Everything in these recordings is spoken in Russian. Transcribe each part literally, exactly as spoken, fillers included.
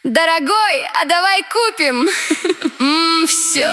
Дорогой, а давай купим Ммм, все.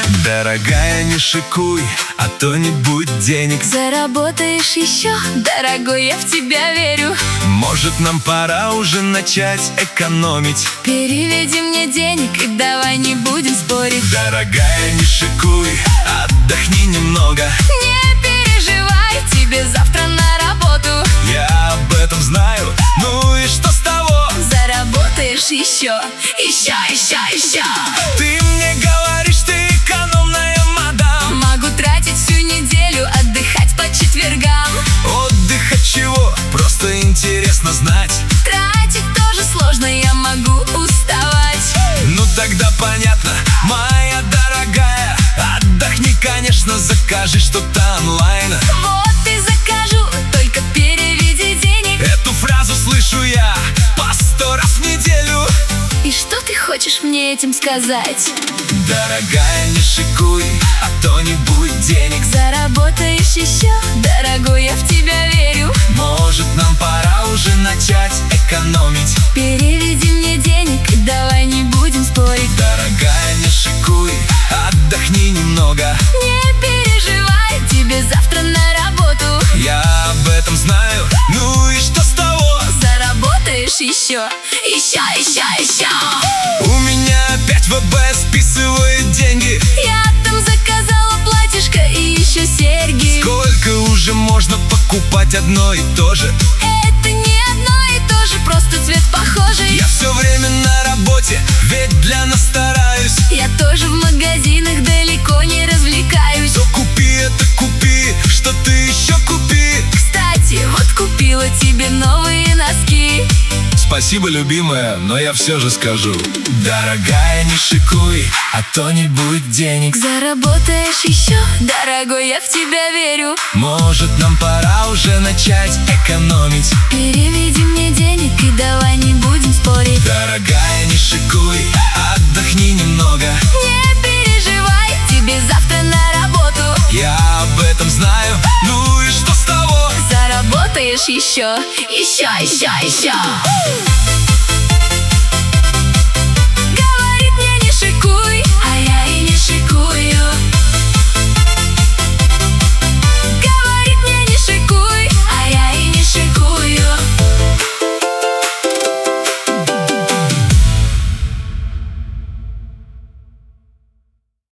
Дорогая, не шикуй, а то не будет денег. Заработаешь еще, дорогой, я в тебя верю. Может, нам пора уже начать экономить. Переведи мне денег и давай не будем спорить. Дорогая, не шикуй, отдохни немного. Не переживай, тебе завтра на работу. Я об этом знаю, ну и что с того? Заработаешь еще, еще, еще, еще. Ты мне говоришь, ты экономная мадам. Могу тратить всю неделю, отдыхать по четвергам. Отдых от чего? Просто интересно знать. Тратить тоже сложно, я могу уставать. Ну тогда понятно, моя дорогая. Отдохни, конечно, закажи что-то онлайн. Вот и закажу, только переведи денег. Эту фразу слышу я по сто раз в неделю. И что ты хочешь мне этим сказать? Дорогая, не шикуй, а то не будет денег. Заработаешь еще, дорогой, я в тебя верю. Может, нам пора уже начать экономить. Переведи мне денег и давай не будем спорить. Дорогая, не шикуй, отдохни немного. Не переживай, тебе завтра на работу. Я об этом знаю, ну и что с того? Заработаешь еще, еще, еще, еще. У меня опять ВБ списывает деньги. Я там заказала платьишко и еще серьги. Сколько уже можно покупать одно и то же? Это не одно и то же, просто цвет похожий. Я все время на работе, ведь для нас стараюсь. Я тоже в магазинах далеко не развлекаюсь. То купи это, купи, что ты еще купи. Кстати, вот купила тебе новые носки. Спасибо, любимая, но я все же скажу. Дорогая, не шикуй, а то не будет денег. Заработаешь еще, дорогой, я в тебя верю. Может, нам пора уже начать экономить. Переведи мне денег и давай не будем спорить. Дорогая, не шикуй, отдохни немного. Не переживай, тебе завтра на работу. Я об этом знаю, ну и что с того? Заработаешь еще, еще, еще, еще.